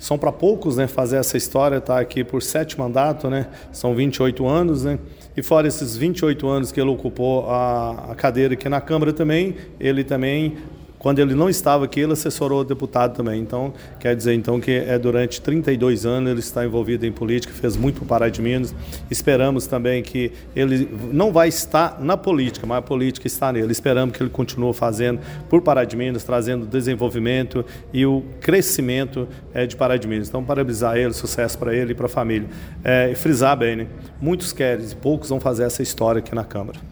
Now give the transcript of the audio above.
são para poucos, né, fazer essa história, tá aqui por 7 mandatos, né, são 28 anos, né, e fora esses 28 anos que ele ocupou a cadeira aqui na Câmara também, ele também, quando ele não estava aqui, ele assessorou o deputado também. Então, quer dizer então que durante 32 anos ele está envolvido em política, fez muito para o Pará de Minas. Esperamos também que ele não vai estar na política, mas a política está nele. Esperamos que ele continue fazendo por Pará de Minas, trazendo desenvolvimento e o crescimento de Pará de Minas. Então, parabenizar ele, sucesso para ele e para a família. E frisar bem, né? Muitos querem, poucos vão fazer essa história aqui na Câmara.